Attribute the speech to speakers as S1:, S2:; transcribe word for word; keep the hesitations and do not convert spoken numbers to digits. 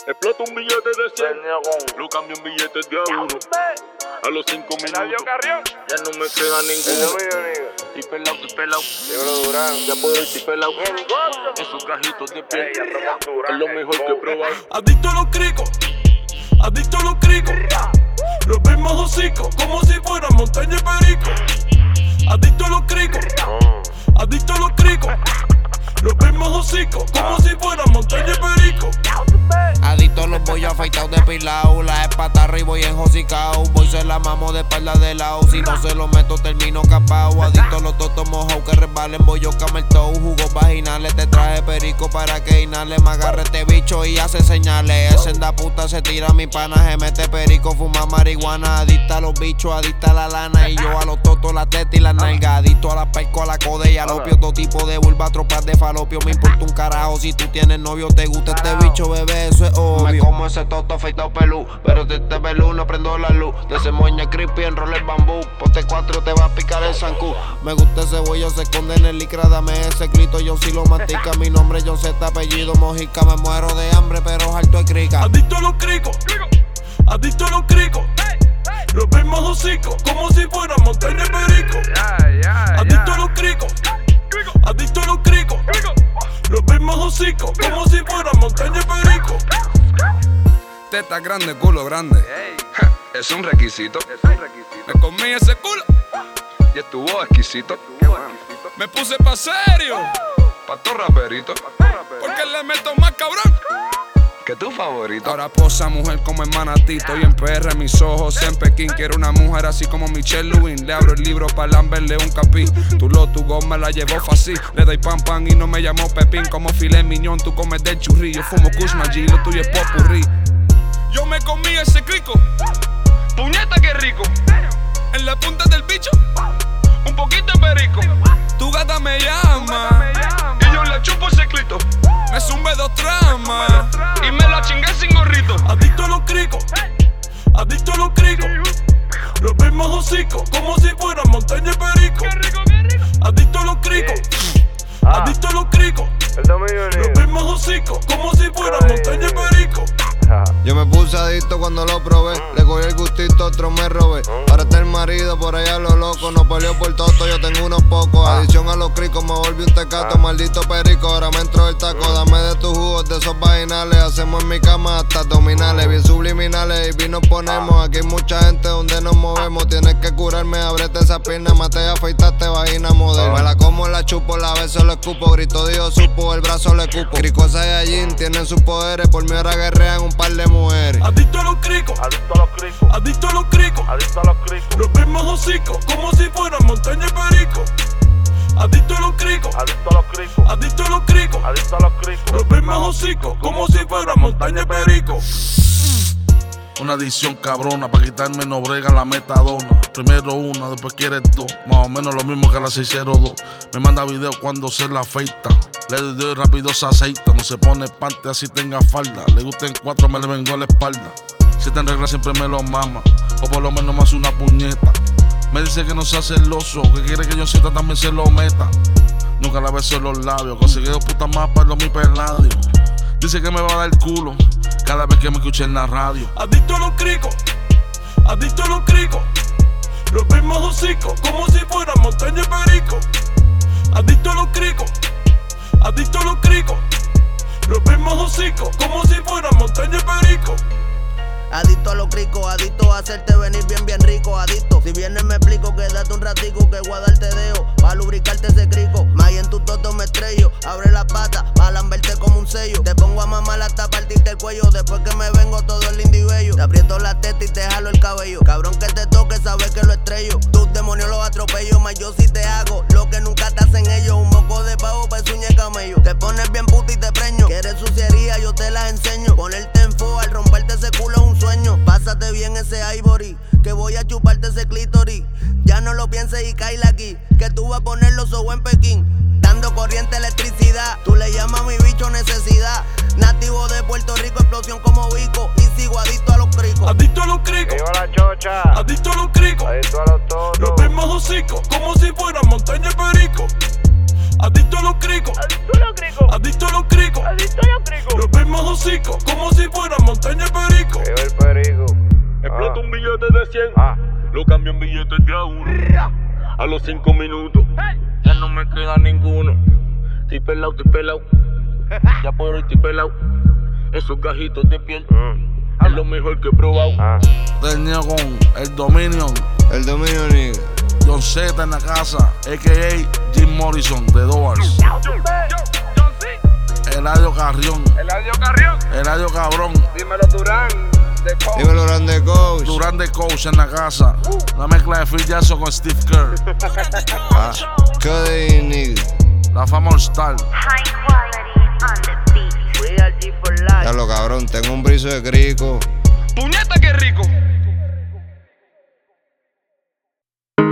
S1: Explota un billete de cien, lo cambio en billetes de a uno. A los cinco minutos ya no me queda ninguno. Y pelao, y pelao, ya puedo ir pelao. Esos gajitos de piel es lo mejor que he probado.
S2: Adicto a los cricos, adicto a los cricos. Los mismos hocicos, como si fueran montaña y perico. Adicto a los cricos, adicto a los cricos. Los mismos hocicos, como si fueran montaña y perico.
S3: Adicto a los bollos afeitados depilados. La espata arriba y enjocicao. Voy se la mamo de espalda de lado. Si no se lo meto termino capao. Adicto a los totos mojados que resbalen. Bollo cameltou, jugos vaginales. Te traje perico para que inhale. Me agarre este bicho y hace señales. Ese en la puta se tira mi pana. Se mete perico, fuma marihuana. Adicta a los bichos, adicta a la lana. Y yo a los totos, la teta y la nalga. Adicto a la perco, a la coda y al opio. Todo tipo de vulva, tropas de falopio. Me importa un carajo si tú tienes novio. Te gusta este bicho, bebé, eso es obvio. Me como ese toto afeitado pelú. Pero de este pelú no prendo la luz. De ese moña creepy enrolla el bambú. Poste cuatro te va a picar el zancú. Me gusta ese bollo, se esconde en el licra. Dame ese clito, yo sí lo mastica. Mi nombre John Z, apellido Mojica. Me muero de hambre, pero harto de crica.
S2: Adicto a los cricos, adicto a los cricos. Los mismos hocicos, como si fueran montaña y perico. Adicto a los cricos, adicto a los cricos. Los mismos hocicos, como si fueran montaña y perico.
S4: Teta grande, culo grande. Ja, es un requisito. Me comí ese culo y estuvo exquisito. Me puse pa' serio, pa' todo raperito, porque le meto más cabrón que tu favorito. Ahora posa mujer como en Manatí. Estoy en P R, mis ojos en Pekín. Quiero una mujer así como Michelle Lewin. Le abro el libro para lamberle un capí. Tu lo, tu gol me la llevó fácil. Le doy pan pan y no me llamo Pepín. Como filet miñón, tú comes del churri. Yo fumo Kush G, lo tuyo es popurrí. Yo me comí ese crico. Puñeta que rico. En la punta del bicho, un poquito de perico. Tu gata me llama y yo le chupo ese clito. Me zumbe dos tramas y me la chingué sin gorrito.
S2: Adicto a los cricos, adicto a los cricos. Los mismos hocicos, como si fueran montaña y perico. Adicto a los cricos, adicto a los cricos. Los mismos hocicos, como si fueran montaña y perico.
S5: Yo me puse adicto cuando lo probé. Le cogí el gustito, otro me robé. Ahora está el marido por allá lo loco. No peleó por toto, yo tengo unos pocos. Adicción a los cricos, me volví un tecato. Maldito perico, ahora me entro el taco. Dame de tus jugos, de esos vaginales. Hacemos en mi cama hasta abdominales. Bien subliminales y bien nos ponemos. Aquí hay mucha gente donde nos movemos. Tienes que curarme, ábrete esa pierna. Mate, afeitaste, vagina modelo. Me la como, la chupo, la beso, lo escupo. Grito Dios supo, el brazo le cupo. Cricos Saiyajin tienen sus poderes. Por mí ahora guerrean un par de mujeres.
S2: Adicto a los cricos,
S1: Adicto a los cricos,
S2: adicto a los cricos.
S1: adicto a los cricos,
S2: Los mismos hocicos, como si fueran montaña y perico. Adicto a los cricos,
S1: adicto a los cricos,
S2: adicto a los cricos.
S1: adicto a los cricos.
S2: Los mismos hocicos, como si fueran montaña y perico.
S6: Una adicción cabrona, pa' quitarme no brega la metadona. Primero una, después quiere dos. Más o menos lo mismo que la seis cero dos. Me manda video cuando se la afeita. Le doy rápido se aceita. No se pone pante así tenga falda. Le gusten cuatro, me le vengo a la espalda. Si está en regla siempre me lo mama. O por lo menos me hace una puñeta. Me dice que no sea celoso, que quiere que yo sienta también se lo meta. Nunca la beso en los labios. Conseguí dos putas más para los mi peladio. Dice que me va a dar culo cada vez que me escuche en la radio.
S2: Adicto a los cricos, adicto a los cricos. Los mismos hocicos, como si fueran montaña y perico. Adicto a los cricos, adicto a los cricos. Los mismos hocicos, como si fueran montaña y perico.
S7: Adicto a los cricos, adicto a hacerte venir bien, bien rico, adicto. Si vienes me explico, quédate un ratico que voy a darte dedo, pa' lubricarte ese crico. Más en tu toto me estrello, abre la pata, pa' lamberte como un sello. Te pongo a mamar hasta partirte el cuello, después que me vengo todo el lindo y bello. Te aprieto la teta y te jalo el cabello, cabrón que te toque, sabes que lo estrello. Tus demonios los atropello, más yo sí te hago lo que nunca te hacen ellos. Un moco de pavo pa' sueñe camello. Te pones bien puta y te preño, quieres suciería, yo te las enseño. Ponerte en fo al romperte ese culo es un sueño. Pásate bien ese ivory, que voy a chuparte ese clítoris. Ya no lo pienses y caíle aquí, que tú vas a poner los ojos en Pekín. Dando corriente, electricidad, tú le llamas a mi bicho necesidad. Nativo de Puerto Rico, explosión como Vico. Y sigo adicto a los cricos.
S2: Adicto a los cricos,
S1: Viva la chocha,
S2: adicto a los cricos.
S1: adicto a los totos,
S2: Los mismos hocicos, como si fueran montaña y perico. Adicto a los cricos,
S1: adicto a los cricos,
S2: adicto a los cricos.
S1: adicto a los cricos.
S2: Los mismos hocicos, como si fuera montaña y perico.
S5: el perico.
S1: Explota un billete de cien, lo cambio en billetes de a uno. A los cinco minutos, ya no me queda ninguno. Estoy pelado, estoy pelado. Ya por hoy estoy pelado. Esos gajitos de piel es lo mejor que he probado.
S6: Tenía con el Dominion,
S5: El dominio nigga.
S6: John Z en la casa, a k a. Jim Morrison de Doors. Eladio Carrión,
S4: Eladio Carrión.
S6: Eladio Cabrón,
S4: Dímelo Durán. De Coach.
S5: Dímelo, grande coach.
S6: Durán de Coach en la casa. Una mezcla de Phil Jackson con Steve Kerr.
S5: Ah, Cody nigga.
S6: La fama All Star.
S8: High quality on the beat.
S7: Real G for life.
S5: Ya lo cabrón, tengo un briso de crico.
S4: Puñeta, qué rico.